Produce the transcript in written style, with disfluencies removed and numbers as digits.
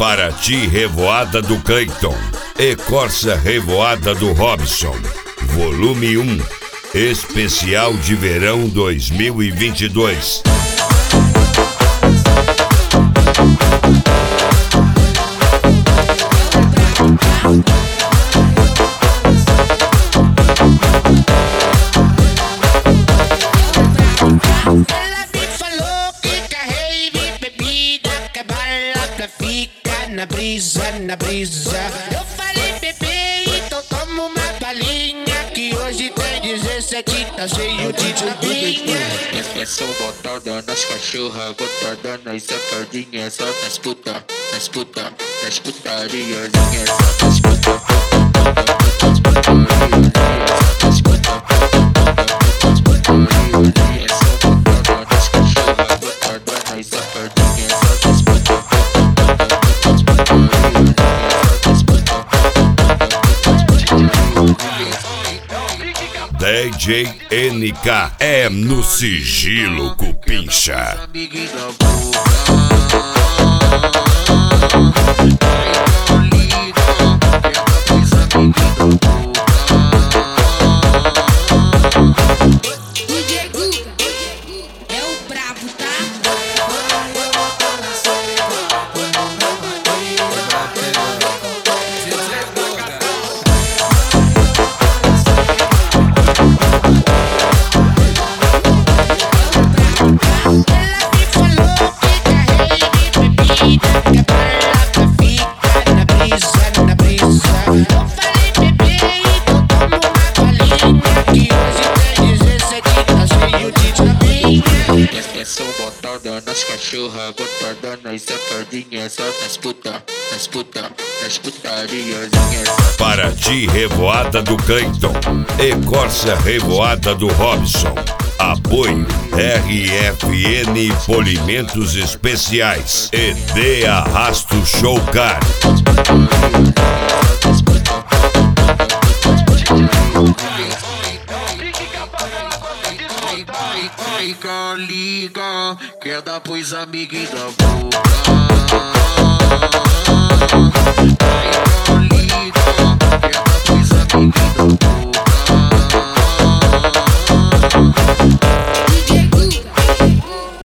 Paraty Revoada do Cleiton e Corsa Revoada do Robson, volume 1, especial de verão 2022. Na brisa. Eu falei, bebê, então toma uma balinha, que hoje tem 17, tá cheio de tapinha. É só botada nas cachorras, botada nas safadinhas, só nas puta, nas putarias, só nas puta. DJ NK é no sigilo Cupincha. DJ Guga é o brabo, tá? É só botada nas cachorras, botada nas safadinhas, só nas putarias. Paraty Revoada do Cleiton e Corsa Revoada do Robson. Apoio RFN Polimentos Especiais e De Arrasto Showcar. Liga, quer dar pros amiguinhos da boca. Liga.